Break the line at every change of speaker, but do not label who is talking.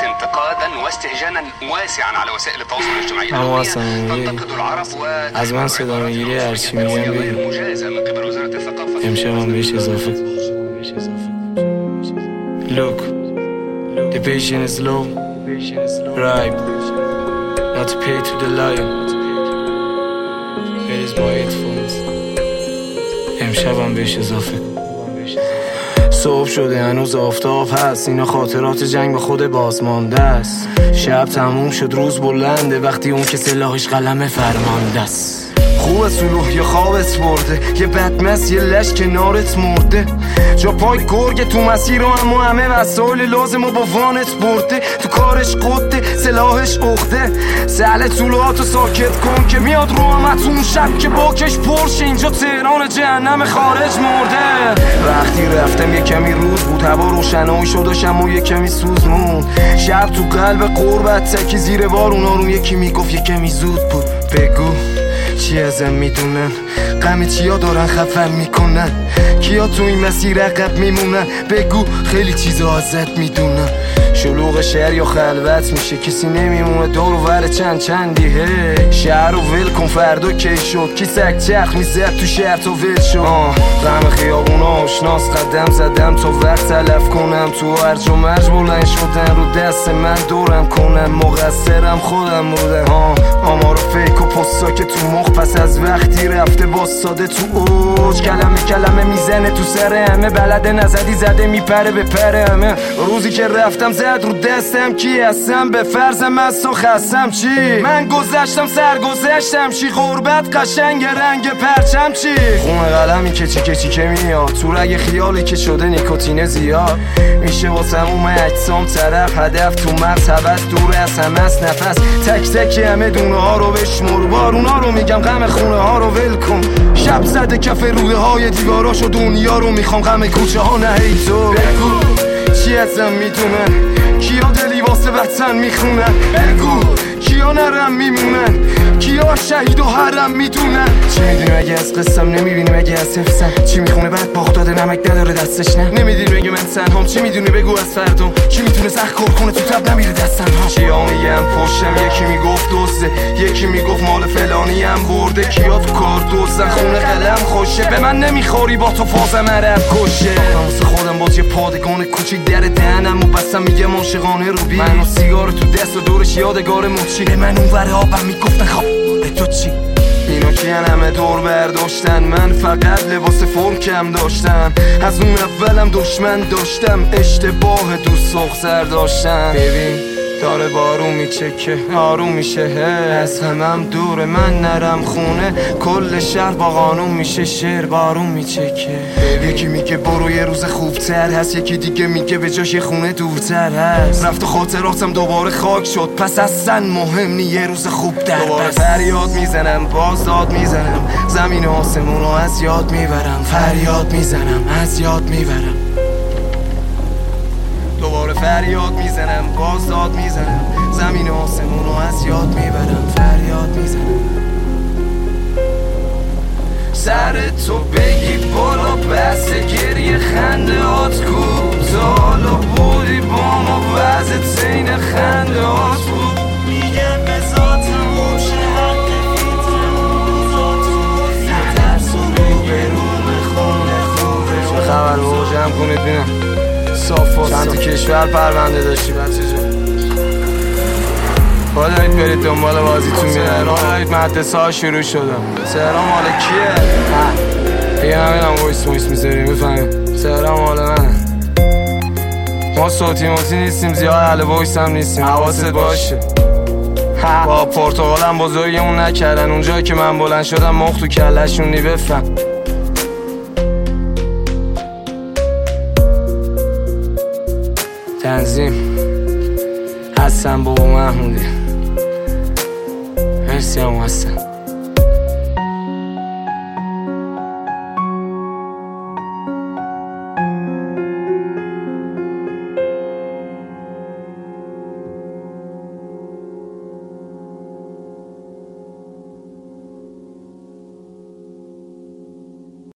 انتقادا واستهجانا واسعا على وسائل التواصل الاجتماعي. تنتقد العرب
از من صدا میگیری هرچی میگم بگو.
مجازة من قبل وزارة الثقافة.
امشبم بهش اضافه. Look, the patient is low, right, not to pay to the lion. Where is my headphones? امشبم بهش اضافه. صبح شده هنوز آفتاب هست، اینا خاطرات جنگ با خود بازمانده است. شب تموم شد روز بلنده، وقتی اون که سلاحش قلم فرمانده است. خوب سلوح یا خوابت برده، یه بدمست یه لش کنارت مرده، جا پای گرگ تو مسیر رو، اما همه وسایل لازم و با وانت برده. تو کارش قده سلاحش اخده، سهل طولاتو ساکت کن که میاد رو همتون شب که باکش پرش. اینجا تهران جهنم خارج مرده. وقتی رفتم یه کمی روز بود، هوا روشنایی شد و شمع یه کمی سوز موند. شب تو قلب قربت تکی زیر بارون آروم یکی میگفت یه کمی زود بود. بگو چی ازم میدونن، غم چیا دارن خفم میکنن، کیا تو این مسیر عقب میمونن. بگو خیلی چیزا ازت میدونن. شلوغ شهر یا خلوت میشه، کسی نمیمونه دور و ور چندی. شهر رو ول کن فردا کی شد، کی سگ چرخ میزد تو شهر تا ول شد. غم خیابونا آشناس، قدم زدم تا وقت تلف کنم، تو هرج و مرج بلند شدن رو دست من دورم کنم. مقصرم خودم بودم. آمار فیک و پستا که تو مخ پس از وقتی رفته باستاده تو اوج. کلمه میزنه تو سر همه، بلده نزدی زده میپره به پر همه. روزی که رفتم زد رو دستم کی هستم، به فرضم از و خستم چی. من گذشتم سرگذشتم چی، غربت قشنگ رنگ پرچم چی. خون قلمی کچی که میاد تو رگ خیالی که شده نیکوتین زیاد. میشه واسم اوم اجسام طرف هدف تو مغز هوس دور از همه است نفس. تک تک همه دونه ها رو بشمر، بارونا رو میگم غم خونه ها رو ول کن. شب زده کف روده های دیواراشو دنیا رو میخوام، غم کوچه ها نه ای تو. بگو چی ازم میدونن، کیا دلی واسه وطن میخونن. بگو کیا نرم میمونن، کیا شهید و حرم میدونن. چی میدونی مگه از قصم، نمیبینی مگه از حفظم. چی میخونه بعد باغ داده نمک نداره دستش نه. نمیدونی مگه من تنهام، چی میدونی بگو از فردام. کی میتونه سخت کار کنه تو تب نمیره دستم ها. کیا میگم پشتم، یکی میگفت دوسته، یکی میگفت مال فلانی هم برده. کیا تو کار دوستن خونه قلم خوشه، به من نمیخوری با تو فازم عرب کشه. واسه خودم باز یه پادگان کوچیک در دهنم و بسم میگم عاشقانه رو بی. من و سیگار تو دست و دورش یادگار مچی. به من اون ور آبم میگفتن خواب به تو چی. اینا کیان همه دور برداشتن، من فقط لباس فرم کم داشتم. از اون اولم دشمن داشتم، اشتباه دوست سر داشتن. ببین داره بارون میچکه آروم میشه، از همم دوره من نرم خونه. کل شهر با قانون میشه شعر بارون میچکه. یکی میگه برو یه روز خوبتر هست، یکی دیگه میگه به جاش یه خونه دورتر هست. رفت و خاطراتم دوباره خاک شد، پس اصلا مهم نی یه روز خوب در دوباره فریاد میزنم باز داد میزنم، زمین و آسمون رو از یاد میبرم. فریاد میزنم از یاد میبرم، دوباره فریاد میزنم باز داد میزنم، زمین و آسمون رو از یاد میبرم. فریاد میزنم سر تو بگی بالا، بس گریه خنده هات کوتالا بودی با ما، وزت زین خنده هات بود. میگم به ذاتم باشه حق فیتم، نترس و رو به رو خونه خوبه. چه خبر بابا جمع کنید بینم صاف چند تا کشور پرونده داشتی بچه جان. با دارید برید دنبال بازیتون میرن، با دارید مدرسه ها شروع شدم. تهران مال کیه؟ دیگه نمیدونم ویس میذاریم بفهمیم تهران مال منه. ما صوتی موتی نیستیم، زیاد اهل ویس هم نیستیم، حواست باشه. با پرتغالم بزرگمون نکردن، اونجایی که من بلند شدم مخ تو کلشون نی. بفهم تنظیم حسن بابا محمودی. مرسی هم حسن.